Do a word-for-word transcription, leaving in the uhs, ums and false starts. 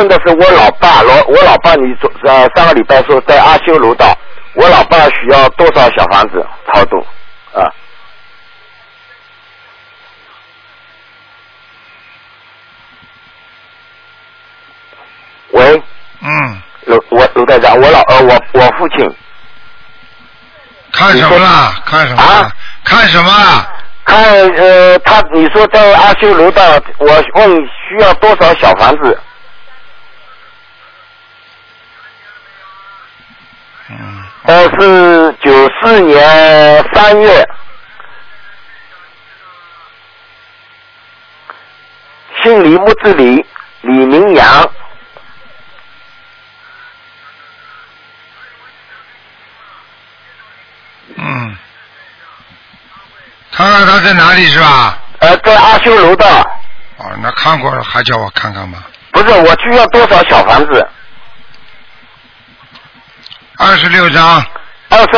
问的是我老爸，我我老爸你昨呃上个礼拜说在阿修罗道，我老爸需要多少小房子超度啊？喂。 嗯。 卢我卢台长，我老呃我我父亲。 看什么啦？看什么？ 啊？ 看什么？ 看呃他你说在阿修罗道，我问需要多少小房子？ 嗯。 呃是九四年三月，姓李木字李，李明阳。 嗯，看看他在哪里是吧？ 呃，在阿修罗道。 哦，那看过了，还叫我看看吗？ 不是，我需要多少小房子？ 二十六张。 二十